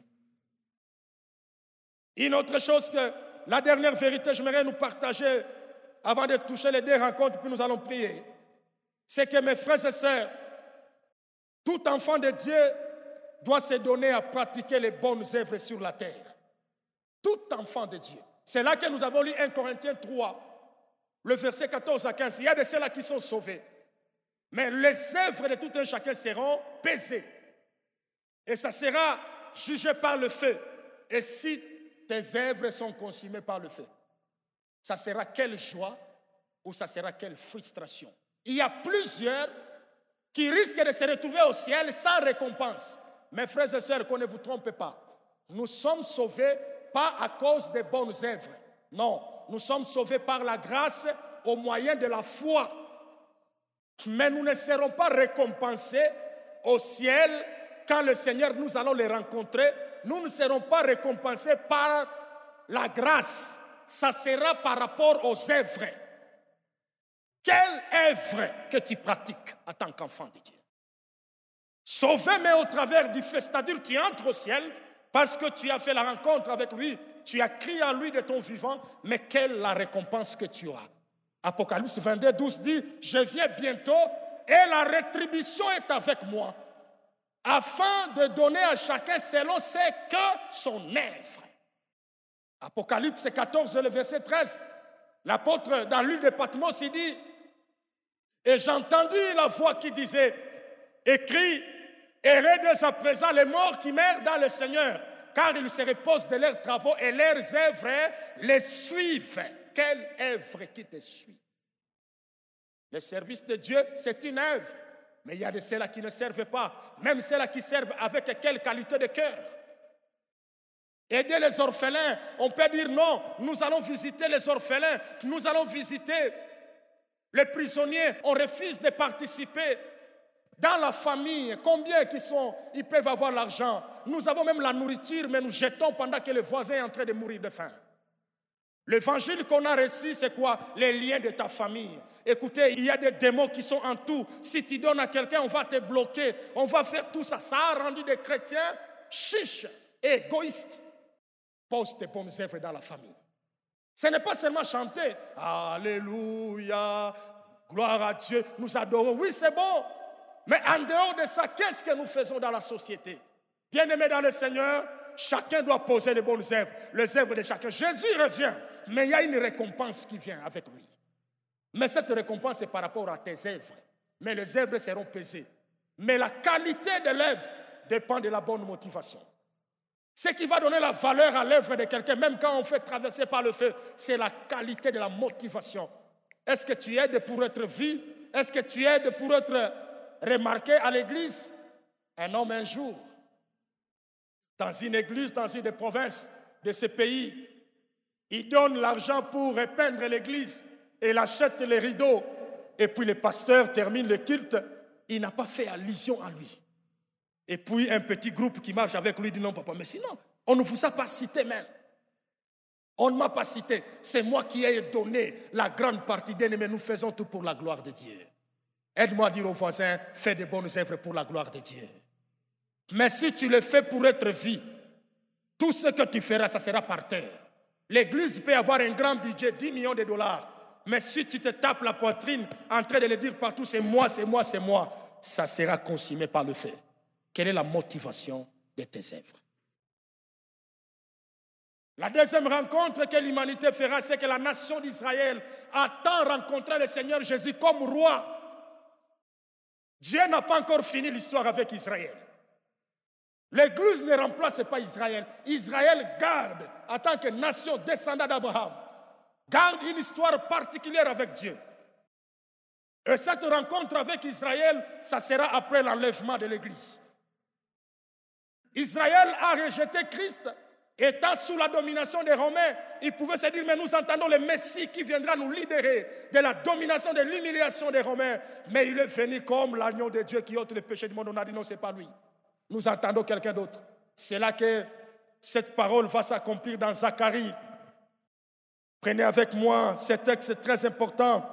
Une autre chose que la dernière vérité, j'aimerais nous partager avant de toucher les deux rencontres, puis nous allons prier. C'est que mes frères et sœurs, tout enfant de Dieu doit se donner à pratiquer les bonnes œuvres sur la terre. Tout enfant de Dieu. C'est là que nous avons lu un Corinthiens trois, le verset quatorze à quinze. Il y a de ceux-là qui sont sauvés. Mais les œuvres de tout un chacun seront pesées. Et ça sera jugé par le feu. Et si tes œuvres sont consumées par le feu, ça sera quelle joie ou ça sera quelle frustration. Il y a plusieurs qui risquent de se retrouver au ciel sans récompense. Mes frères et sœurs, qu'on ne vous trompe pas. Nous sommes sauvés pas à cause des bonnes œuvres. Non, nous sommes sauvés par la grâce au moyen de la foi. Mais nous ne serons pas récompensés au ciel quand le Seigneur, nous allons les rencontrer. Nous ne serons pas récompensés par la grâce. Ça sera par rapport aux œuvres. Quelle œuvre que tu pratiques en tant qu'enfant de Dieu? Sauvé, mais au travers du feu, c'est-à-dire tu entres au ciel parce que tu as fait la rencontre avec lui, tu as crié à lui de ton vivant, mais quelle est la récompense que tu as? Apocalypse vingt-deux, douze dit, je viens bientôt et la rétribution est avec moi, afin de donner à chacun selon ce que son œuvre. Apocalypse quatorze, le verset treize, l'apôtre dans l'île de Patmos, il dit, et j'entendis la voix qui disait, écris, errez dès à présent les morts qui meurent dans le Seigneur, car ils se reposent de leurs travaux et leurs œuvres les suivent. Quelle œuvre qui te suit? Le service de Dieu, c'est une œuvre. Mais il y a de ceux-là qui ne servent pas. Même ceux-là qui servent avec quelle qualité de cœur? Aider les orphelins. On peut dire non, nous allons visiter les orphelins. Nous allons visiter les prisonniers. On refuse de participer. Dans la famille, combien qui sont, ils peuvent avoir l'argent. Nous avons même la nourriture, mais nous jetons pendant que le voisin est en train de mourir de faim. L'évangile qu'on a reçu, c'est quoi? Les liens de ta famille. Écoutez, il y a des démons qui sont en tout. Si tu donnes à quelqu'un, on va te bloquer. On va faire tout ça. Ça a rendu des chrétiens chiches et égoïstes. Pose tes bonnes œuvres dans la famille. Ce n'est pas seulement chanter. Alléluia, gloire à Dieu, nous adorons. Oui, c'est bon. Mais en dehors de ça, qu'est-ce que nous faisons dans la société? Bien-aimés dans le Seigneur, chacun doit poser les bonnes œuvres, les œuvres de chacun. Jésus revient, mais il y a une récompense qui vient avec lui. Mais cette récompense est par rapport à tes œuvres. Mais les œuvres seront pesées. Mais la qualité de l'œuvre dépend de la bonne motivation. Ce qui va donner la valeur à l'œuvre de quelqu'un, même quand on fait traverser par le feu, c'est la qualité de la motivation. Est-ce que tu aides pour être vu? Est-ce que tu aides pour être remarqué à l'église? Un homme un jour, dans une église, dans une des provinces de ce pays, il donne l'argent pour repeindre l'église et il achète les rideaux. Et puis le pasteur termine le culte, il n'a pas fait allusion à lui. Et puis un petit groupe qui marche avec lui dit non papa, mais sinon, on ne vous a pas cité même. On ne m'a pas cité. C'est moi qui ai donné la grande partie d'elle, mais nous faisons tout pour la gloire de Dieu. Aide-moi à dire aux voisins, fais de bonnes œuvres pour la gloire de Dieu. Mais si tu le fais pour être vu, tout ce que tu feras, ça sera par terre. L'église peut avoir un grand budget, dix millions de dollars. Mais si tu te tapes la poitrine en train de le dire partout, c'est moi, c'est moi, c'est moi, ça sera consumé par le feu. Quelle est la motivation de tes œuvres? La deuxième rencontre que l'humanité fera, c'est que la nation d'Israël attend rencontrer le Seigneur Jésus comme roi. Dieu n'a pas encore fini l'histoire avec Israël. L'Église ne remplace pas Israël. Israël garde, en tant que nation descendant d'Abraham, garde une histoire particulière avec Dieu. Et cette rencontre avec Israël, ça sera après l'enlèvement de l'Église. Israël a rejeté Christ, étant sous la domination des Romains. Il pouvait se dire, mais nous entendons le Messie qui viendra nous libérer de la domination, de l'humiliation des Romains. Mais il est venu comme l'agneau de Dieu qui ôte le péché du monde. On a dit non, ce n'est pas lui. Nous entendons quelqu'un d'autre. C'est là que cette parole va s'accomplir dans Zacharie. Prenez avec moi ce texte très important.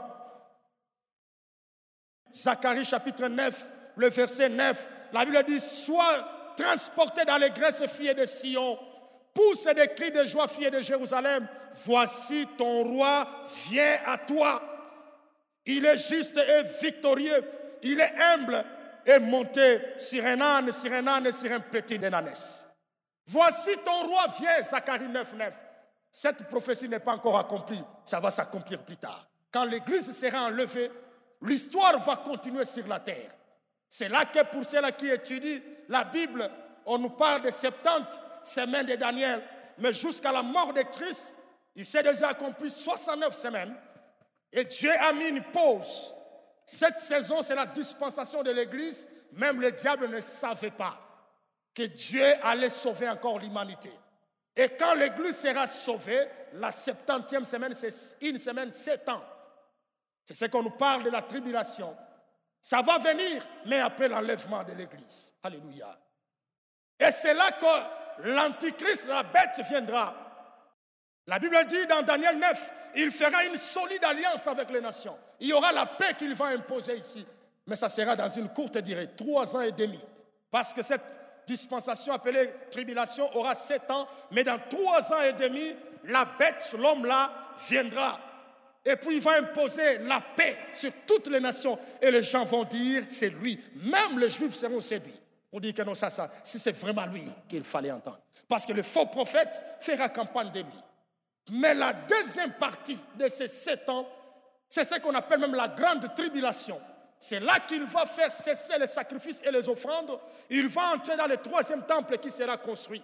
Zacharie chapitre neuf, le verset neuf. La Bible dit, sois transportés dans les graisses, filles de Sion. Pousse des cris de joie, filles de Jérusalem. Voici ton roi vient à toi. Il est juste et victorieux. Il est humble et monté sur un âne, sur un âne, sur un petit ânesse. Voici ton roi vient, Zacharie neuf, neuf. Cette prophétie n'est pas encore accomplie. Ça va s'accomplir plus tard. Quand l'Église sera enlevée, l'histoire va continuer sur la terre. C'est là que pour ceux-là qui étudient la Bible, on nous parle de soixante-dix semaines de Daniel. Mais jusqu'à la mort de Christ, il s'est déjà accompli soixante-neuf semaines. Et Dieu a mis une pause. Cette saison, c'est la dispensation de l'Église. Même le diable ne savait pas que Dieu allait sauver encore l'humanité. Et quand l'Église sera sauvée, la septantième semaine, c'est une semaine, sept ans. C'est ce qu'on nous parle de la tribulation. Ça va venir, mais après l'enlèvement de l'Église. Alléluia. Et c'est là que l'Antichrist, la bête, viendra. La Bible dit dans Daniel neuf, il fera une solide alliance avec les nations. Il y aura la paix qu'il va imposer ici. Mais ça sera dans une courte durée, trois ans et demi. Parce que cette dispensation appelée tribulation aura sept ans, mais dans trois ans et demi, la bête, l'homme-là, viendra. Et puis il va imposer la paix sur toutes les nations. Et les gens vont dire, c'est lui. Même les Juifs seront séduits. Pour dire que non, ça, ça, si c'est vraiment lui qu'il fallait entendre. Parce que le faux prophète fera campagne de lui. Mais la deuxième partie de ces sept ans, c'est ce qu'on appelle même la grande tribulation. C'est là qu'il va faire cesser les sacrifices et les offrandes. Il va entrer dans le troisième temple qui sera construit.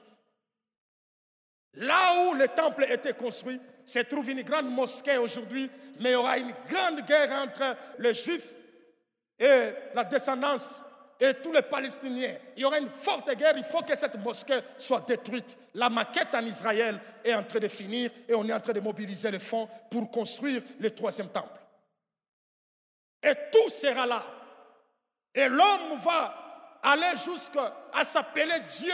Là où le temple était construit, se trouve une grande mosquée aujourd'hui, mais il y aura une grande guerre entre les Juifs et la descendance et tous les Palestiniens. Il y aura une forte guerre, il faut que cette mosquée soit détruite. La maquette en Israël est en train de finir et on est en train de mobiliser les fonds pour construire le troisième temple. Et tout sera là. Et l'homme va aller jusqu'à s'appeler Dieu.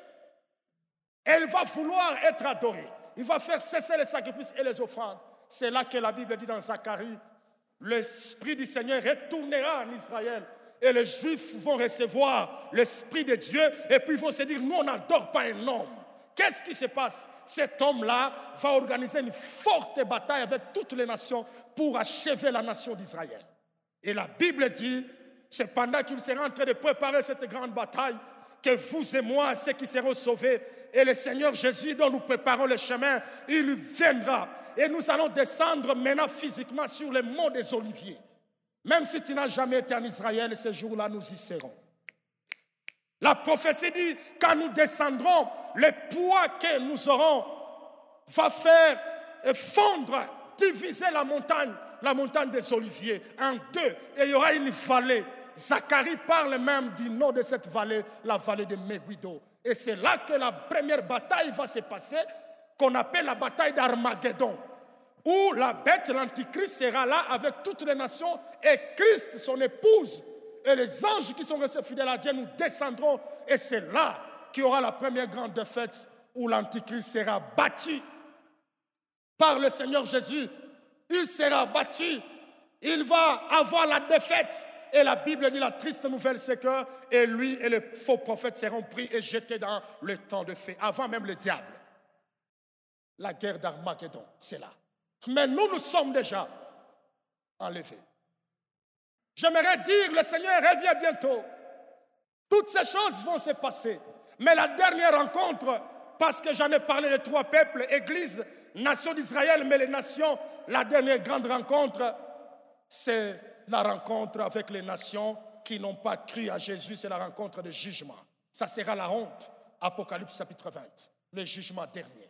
Et il va vouloir être adoré. Il va faire cesser les sacrifices et les offrandes. C'est là que la Bible dit dans Zacharie, l'Esprit du Seigneur retournera en Israël. Et les Juifs vont recevoir l'Esprit de Dieu. Et puis ils vont se dire, nous on n'adore pas un homme. Qu'est-ce qui se passe? Cet homme-là va organiser une forte bataille avec toutes les nations pour achever la nation d'Israël. Et la Bible dit, c'est pendant qu'il sera en train de préparer cette grande bataille que vous et moi, ceux qui seront sauvés, et le Seigneur Jésus dont nous préparons le chemin, il viendra. Et nous allons descendre maintenant physiquement sur le mont des Oliviers. Même si tu n'as jamais été en Israël, ce jour-là, nous y serons. La prophétie dit, quand nous descendrons, le poids que nous aurons va faire fondre, diviser la montagne, la montagne des Oliviers en deux. Et il y aura une vallée. Zacharie parle même du nom de cette vallée, la vallée de Megiddo. Et c'est là que la première bataille va se passer, qu'on appelle la bataille d'Armageddon, où la bête, l'antichrist, sera là avec toutes les nations, et Christ, son épouse, et les anges qui sont restés fidèles à Dieu, nous descendrons, et c'est là qu'il y aura la première grande défaite, où l'antichrist sera battu par le Seigneur Jésus. Il sera battu, il va avoir la défaite. Et la Bible dit, la triste nouvelle, c'est que et lui et les faux prophètes seront pris et jetés dans le temps de feu, avant même le diable. La guerre d'Armageddon, c'est là. Mais nous, nous sommes déjà enlevés. J'aimerais dire, le Seigneur revient bientôt. Toutes ces choses vont se passer. Mais la dernière rencontre, parce que j'en ai parlé de trois peuples, Église, nation d'Israël, mais les nations, la dernière grande rencontre, c'est la rencontre avec les nations qui n'ont pas cru à Jésus, c'est la rencontre de jugement. Ça sera la honte. Apocalypse chapitre vingt, le jugement dernier.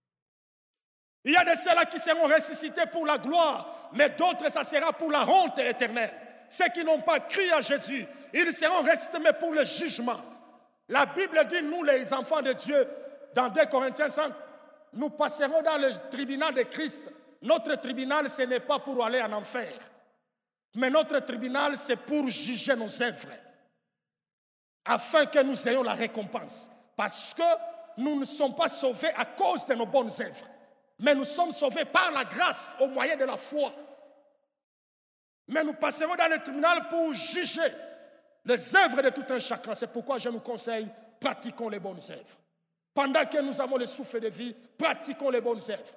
Il y a de ceux-là qui seront ressuscités pour la gloire, mais d'autres, ça sera pour la honte éternelle. Ceux qui n'ont pas cru à Jésus, ils seront restés mais pour le jugement. La Bible dit, nous les enfants de Dieu, dans deux Corinthiens cinq, nous passerons dans le tribunal de Christ. Notre tribunal, ce n'est pas pour aller en enfer. Mais notre tribunal, c'est pour juger nos œuvres, afin que nous ayons la récompense. Parce que nous ne sommes pas sauvés à cause de nos bonnes œuvres, mais nous sommes sauvés par la grâce, au moyen de la foi. Mais nous passerons dans le tribunal pour juger les œuvres de tout un chacun. C'est pourquoi je nous conseille, pratiquons les bonnes œuvres. Pendant que nous avons le souffle de vie, pratiquons les bonnes œuvres.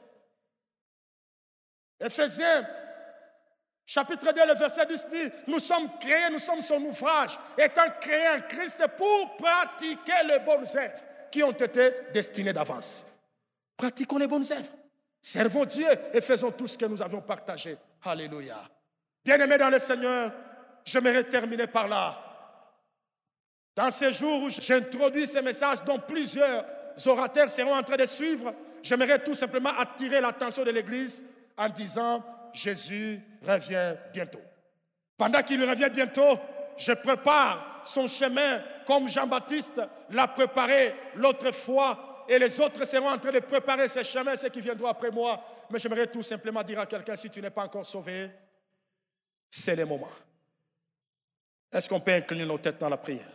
Éphésiens chapitre deux, le verset dix dit, nous sommes créés, nous sommes son ouvrage, étant créés en Christ pour pratiquer les bonnes œuvres qui ont été destinées d'avance. Pratiquons les bonnes œuvres. Servons Dieu et faisons tout ce que nous avions partagé. Alléluia. Bien-aimés dans le Seigneur, j'aimerais terminer par là. Dans ces jours où j'introduis ces messages dont plusieurs orateurs seront en train de suivre, j'aimerais tout simplement attirer l'attention de l'Église en disant, Jésus revient bientôt. Pendant qu'il revient bientôt, je prépare son chemin comme Jean-Baptiste l'a préparé l'autre fois et les autres seront en train de préparer ce chemin, ceux qui viendront après moi. Mais j'aimerais tout simplement dire à quelqu'un, si tu n'es pas encore sauvé, c'est le moment. Est-ce qu'on peut incliner nos têtes dans la prière?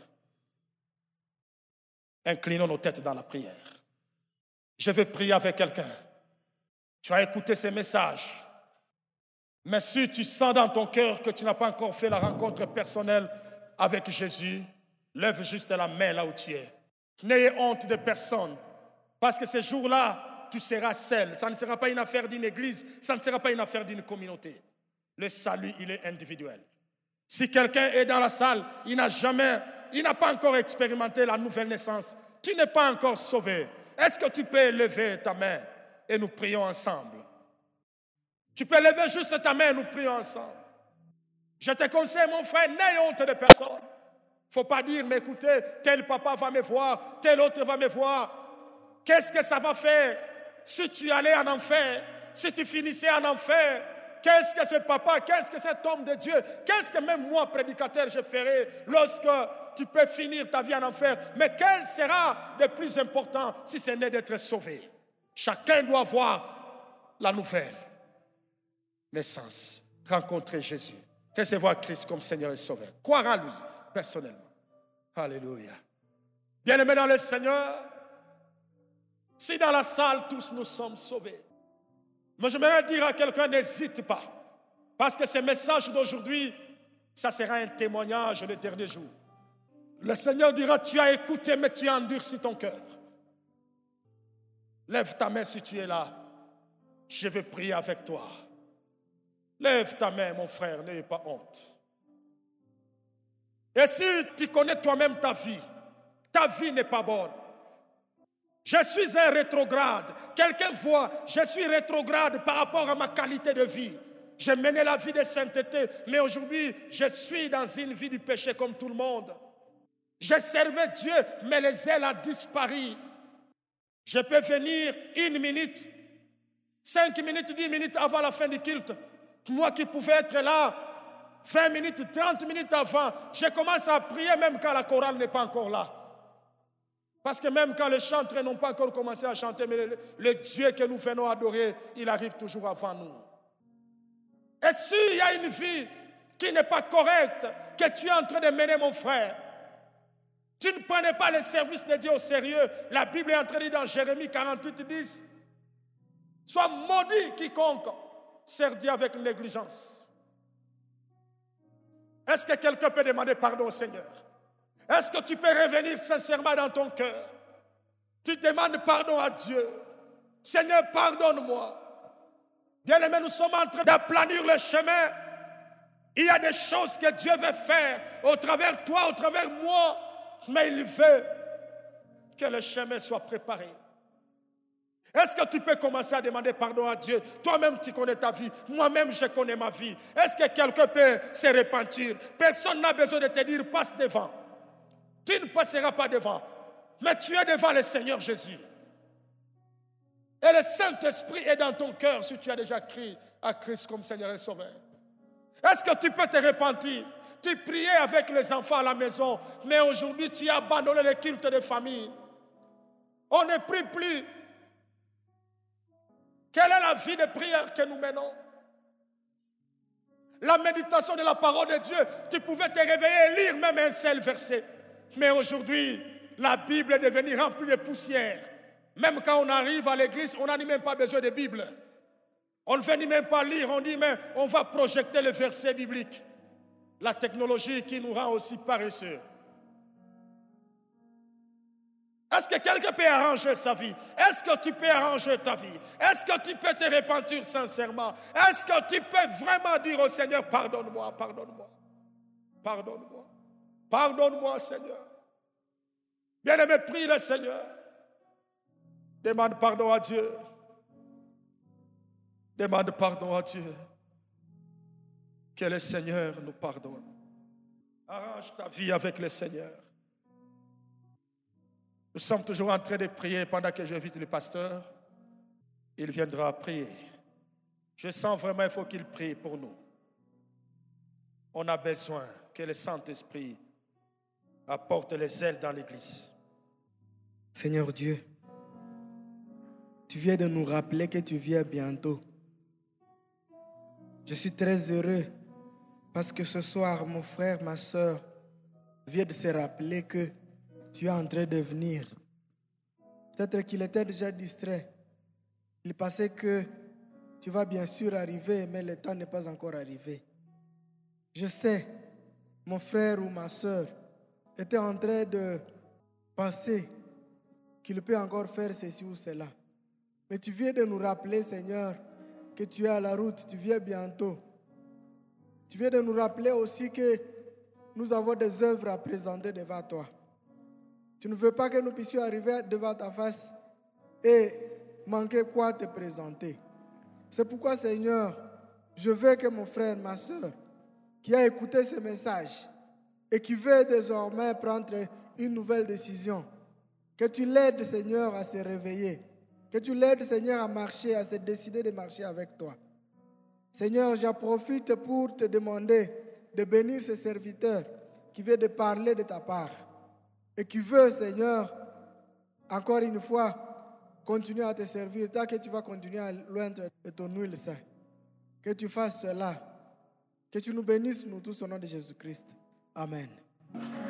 Inclinons nos têtes dans la prière. Je vais prier avec quelqu'un. Tu as écouté ces messages. Mais si tu sens dans ton cœur que tu n'as pas encore fait la rencontre personnelle avec Jésus, Lève juste la main là où tu es. N'ayez honte de personne. Parce que ce jour-là, tu seras seul. Ça ne sera pas une affaire d'une église. Ça ne sera pas une affaire d'une communauté. Le salut, il est individuel. Si quelqu'un est dans la salle, il n'a jamais, il n'a pas encore expérimenté la nouvelle naissance. Tu n'es pas encore sauvé. Est-ce que tu peux lever ta main et nous prions ensemble? Tu peux lever juste ta main et nous prions ensemble. Je te conseille, mon frère, n'aie honte de personne. Il ne faut pas dire, mais écoutez, tel papa va me voir, tel autre va me voir. Qu'est-ce que ça va faire si tu allais en enfer, si tu finissais en enfer? Qu'est-ce que ce papa, qu'est-ce que cet homme de Dieu, qu'est-ce que même moi, prédicateur, je ferai lorsque tu peux finir ta vie en enfer? Mais quel sera le plus important si ce n'est d'être sauvé? Chacun doit voir la nouvelle naissance, rencontrer Jésus, recevoir Christ comme Seigneur et Sauveur, croire en lui personnellement. Alléluia. Bien-aimés dans le Seigneur, si dans la salle tous nous sommes sauvés, mais j'aimerais dire à quelqu'un, n'hésite pas, parce que ce message d'aujourd'hui, ça sera un témoignage le dernier jour. Le Seigneur dira, tu as écouté, mais tu as endurci ton cœur. Lève ta main si tu es là, je vais prier avec toi. Lève ta main, mon frère, n'aie pas honte. Et si tu connais toi-même ta vie, ta vie n'est pas bonne. Je suis un rétrograde. Quelqu'un voit, je suis rétrograde par rapport à ma qualité de vie. J'ai mené la vie de sainteté, mais aujourd'hui, je suis dans une vie du péché comme tout le monde. J'ai servi Dieu, mais le zèle a disparu. Je peux venir une minute, cinq minutes, dix minutes avant la fin du culte. Moi qui pouvais être là, vingt minutes, trente minutes avant, je commence à prier même quand la chorale n'est pas encore là. Parce que même quand les chanteurs n'ont pas encore commencé à chanter, mais le, le Dieu que nous venons adorer, il arrive toujours avant nous. Et s'il y a une vie qui n'est pas correcte, que tu es en train de mener, mon frère, tu ne prenais pas le service de Dieu au sérieux. La Bible est en train de dire dans Jérémie quarante-huit, dix, sois maudit quiconque sert Dieu avec négligence. Est-ce que quelqu'un peut demander pardon au Seigneur? Est-ce que tu peux revenir sincèrement dans ton cœur? Tu demandes pardon à Dieu. Seigneur, pardonne-moi. Bien-aimés, nous sommes en train d'aplanir le chemin. Il y a des choses que Dieu veut faire au travers toi, au travers moi. Mais il veut que le chemin soit préparé. Est-ce que tu peux commencer à demander pardon à Dieu? Toi-même, tu connais ta vie. Moi-même, je connais ma vie. Est-ce que quelqu'un peut se repentir? Personne n'a besoin de te dire, passe devant. Tu ne passeras pas devant, mais tu es devant le Seigneur Jésus. Et le Saint-Esprit est dans ton cœur si tu as déjà crié à Christ comme Seigneur et Sauveur. Est-ce que tu peux te repentir? Tu priais avec les enfants à la maison, mais aujourd'hui tu as abandonné le culte de famille. On ne prie plus. Quelle est la vie de prière que nous menons? La méditation de la parole de Dieu, tu pouvais te réveiller et lire même un seul verset. Mais aujourd'hui, la Bible est devenue remplie de poussière. Même quand on arrive à l'église, on n'a même pas besoin de Bible. On ne veut ni même pas lire, on dit mais on va projeter le verset biblique. La technologie qui nous rend aussi paresseux. Est-ce que quelqu'un peut arranger sa vie? Est-ce que tu peux arranger ta vie? Est-ce que tu peux te repentir sincèrement? Est-ce que tu peux vraiment dire au Seigneur, pardonne-moi, pardonne-moi, pardonne-moi, pardonne-moi, Seigneur. Bien-aimé, prie le Seigneur. Demande pardon à Dieu. Demande pardon à Dieu. Que le Seigneur nous pardonne. Arrange ta vie avec le Seigneur. Nous sommes toujours en train de prier pendant que j'invite le pasteur. Il viendra prier. Je sens vraiment qu'il faut qu'il prie pour nous. On a besoin que le Saint-Esprit apporte les ailes dans l'église. Seigneur Dieu, tu viens de nous rappeler que tu viens bientôt. Je suis très heureux parce que ce soir, mon frère, ma soeur viennent de se rappeler que tu es en train de venir. Peut-être qu'il était déjà distrait. Il pensait que tu vas bien sûr arriver, mais le temps n'est pas encore arrivé. Je sais, mon frère ou ma soeur était en train de penser qu'il peut encore faire ceci ou cela. Mais tu viens de nous rappeler, Seigneur, que tu es à la route, tu viens bientôt. Tu viens de nous rappeler aussi que nous avons des œuvres à présenter devant toi. Tu ne veux pas que nous puissions arriver devant ta face et manquer quoi te présenter. C'est pourquoi, Seigneur, je veux que mon frère, ma soeur, qui a écouté ce message et qui veut désormais prendre une nouvelle décision, que tu l'aides, Seigneur, à se réveiller. Que tu l'aides, Seigneur, à marcher, à se décider de marcher avec toi. Seigneur, j'en profite pour te demander de bénir ce serviteur qui veut de parler de ta part et qui veut, Seigneur, encore une fois, continuer à te servir, tant que tu vas continuer à loindre de ton huile sainte. Que tu fasses cela. Que tu nous bénisses, nous tous, au nom de Jésus-Christ. Amen.